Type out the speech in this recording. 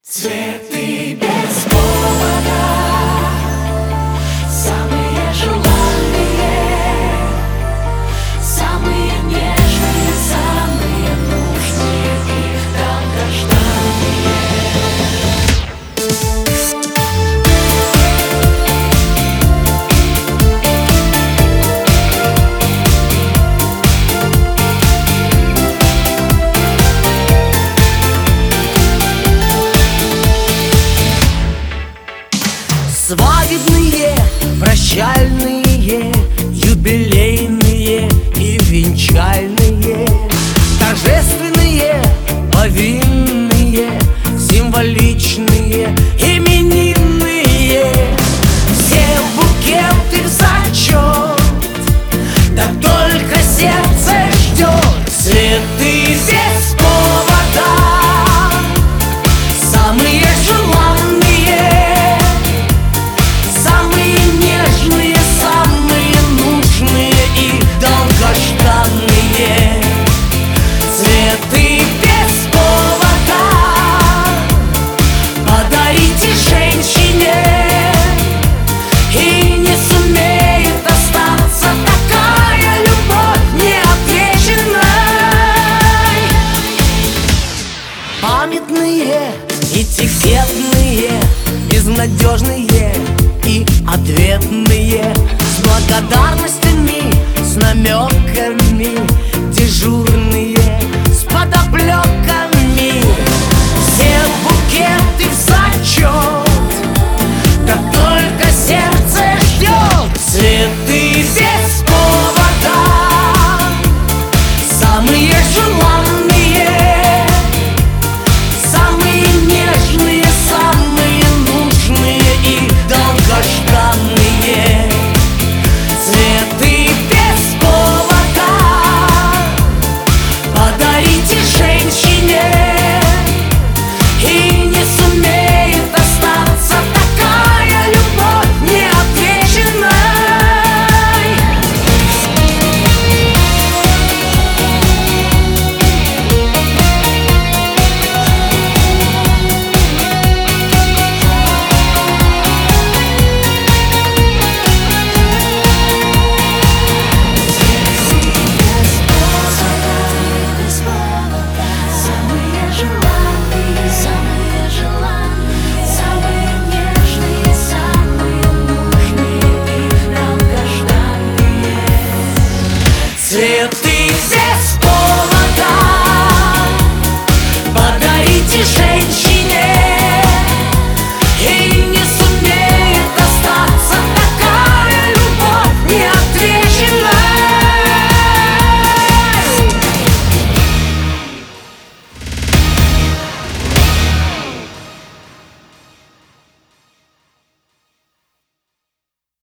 Цветы без повода, самые желанные, самые нежные, самые нужные и долгожданные. Свадебные, прощальные, юбилейные и венчальные, торжественные, повинные, символичные, именинные. Все букеты в зачет, да только сердце ждет. Цветы без повода, самые желанные, самые нежные, самые нужные и долгожданные. Цветы без повода подарите женщине, и не сумеет остаться такая любовь неотвеченной. Памятные, этикетные, безнадежные и ответные, с благодарностями, с намеками, дежурные, с подоплеками. Все букеты в зачет, да только сердце ждет. Цветы без повода, самые желанные, самые нежные, самые нужные и долгожданные. Цветы без повода подарите женщине, и